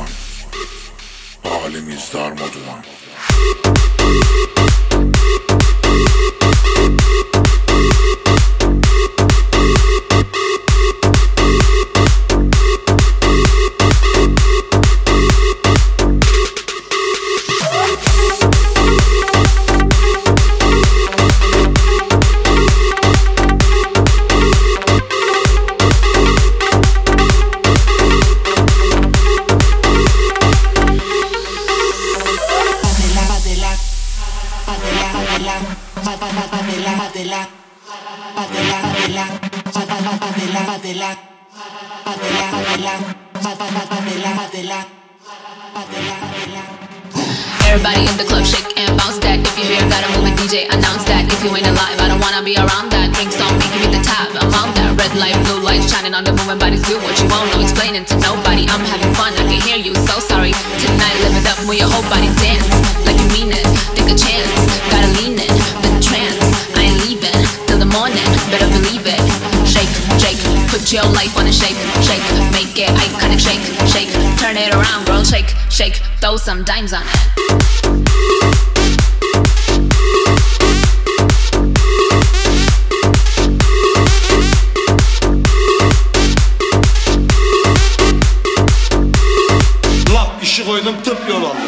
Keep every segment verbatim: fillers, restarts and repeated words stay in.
duman. Halimiz darmaduman. Everybody in the club shake and bounce that. If you hear that I'm moving, D J announce that. If you ain't alive, I don't wanna be around that. Drinks on me, give me the tab, I'm on that. Red light, blue light, shining on the moving bodies. Do what you want, no explaining to nobody. I'm having fun, I can hear you, so sorry. Tonight, live it up, move your whole body, dance like you mean it. Take a chance, gotta lean in, the trance. I ain't leaving till the morning, better believe it. Shake, shake, put your life on a shake, shake, make it iconic. Shake, shake, turn it around, girl. Shake, shake, throw some dimes on it. Lap işi koydum, tıp yol aldım.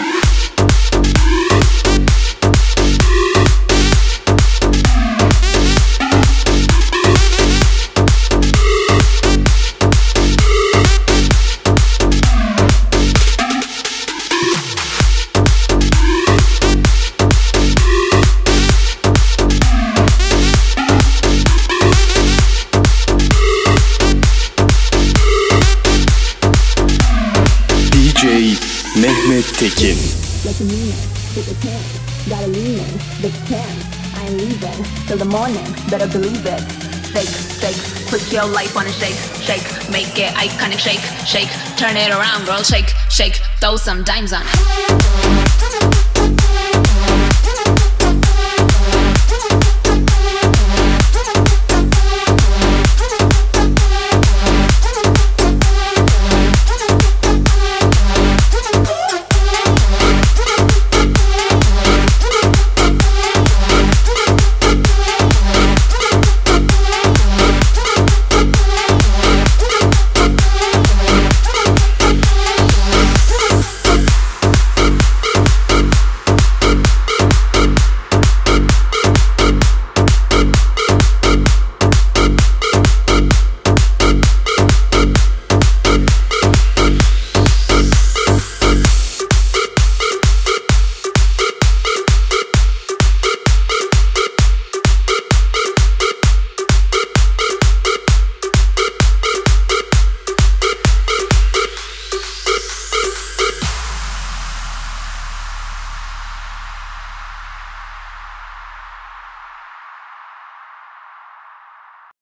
Mehmet Tekin. Like you mean it, take a chance, gotta lean in, the chance. I ain't leaving till the morning, better believe it. Shake, shake, put your life on a shake, shake, make it iconic. Shake, shake, turn it around, girl. Shake, shake, throw some dimes on it.